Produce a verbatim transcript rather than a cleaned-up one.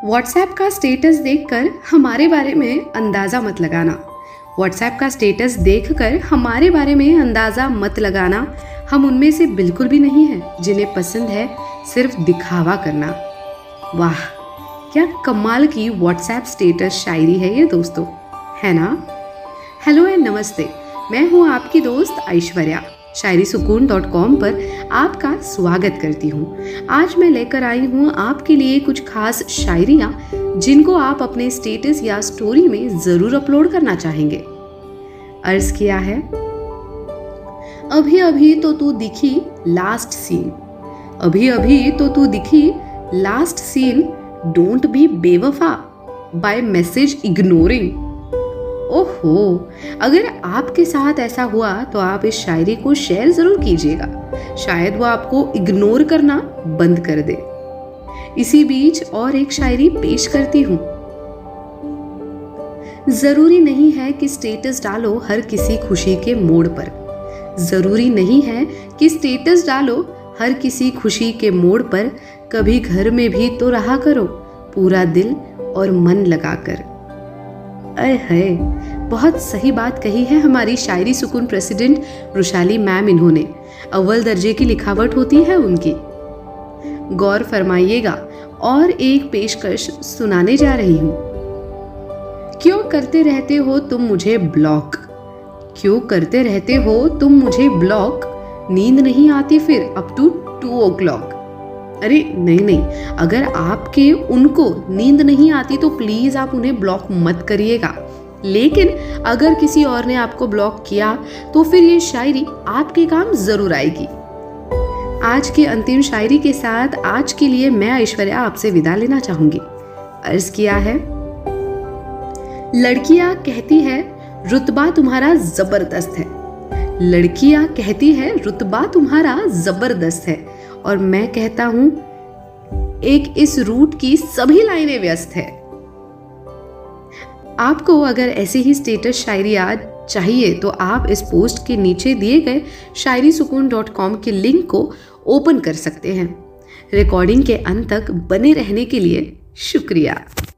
WhatsApp का status देखकर हमारे बारे में अंदाज़ा मत लगाना। व्हाट्सएप का स्टेटस देखकर हमारे बारे में अंदाज़ा मत लगाना। हम उनमें से बिल्कुल भी नहीं हैं जिन्हें पसंद है सिर्फ दिखावा करना। वाह, क्या कमाल की व्हाट्सएप स्टेटस शायरी है ये दोस्तों, है ना। हेलो एंड नमस्ते, मैं हूँ आपकी दोस्त ऐश्वर्या। शायरी सुकून डॉट कॉम पर आपका स्वागत करती हूँ। आज मैं लेकर आई हूँ आपके लिए कुछ खास शायरियाँ जिनको आप अपने स्टेटस या स्टोरी में ज़रूर अपलोड करना चाहेंगे। अर्ज किया है, अभी अभी तो तू दिखी लास्ट सीन, अभी अभी तो तू दिखी लास्ट सीन, डोंट बी बेवफा बाय मैसेज इग्नोरिंग। ओहो, अगर आपके साथ ऐसा हुआ तो आप इस शायरी को शेयर जरूर कीजिएगा, शायद वो आपको इग्नोर करना बंद कर दे। इसी बीच और एक शायरी पेश करती हूँ। जरूरी नहीं है कि स्टेटस डालो हर किसी खुशी के मोड़ पर, जरूरी नहीं है कि स्टेटस डालो हर किसी खुशी के मोड़ पर, कभी घर में भी तो रहा करो पूरा दिल और मन लगाकर। अरे है, बहुत सही बात कही है हमारी शायरी सुकून प्रेसिडेंट रुशाली मैम। इन्होंने अव्वल दर्जे की लिखावट होती है उनकी, गौर फरमाइएगा। और एक पेशकश सुनाने जा रही हूँ। क्यों करते रहते हो तुम मुझे ब्लॉक, क्यों करते रहते हो तुम मुझे ब्लॉक, नींद नहीं आती फिर up to two o'clock. अरे नहीं नहीं, अगर आपके उनको नींद नहीं आती तो प्लीज आप उन्हें ब्लॉक मत करिएगा, लेकिन अगर किसी और ने आपको ब्लॉक किया तो फिर ये शायरी आपके काम जरूर आएगी। आज की अंतिम शायरी के साथ आज के लिए मैं ऐश्वर्या आपसे विदा लेना चाहूंगी। अर्ज किया है, लड़कियां कहती है रुतबा तुम्हारा जबरदस्त है, लड़कियां कहती है रुतबा तुम्हारा जबरदस्त है, और मैं कहता हूं एक इस रूट की सभी लाइनें व्यस्त है। आपको अगर ऐसी ही स्टेटस शायरियाँ चाहिए तो आप इस पोस्ट के नीचे दिए गए शायरी सुकून डॉट कॉम के लिंक को ओपन कर सकते हैं। रिकॉर्डिंग के अंत तक बने रहने के लिए शुक्रिया।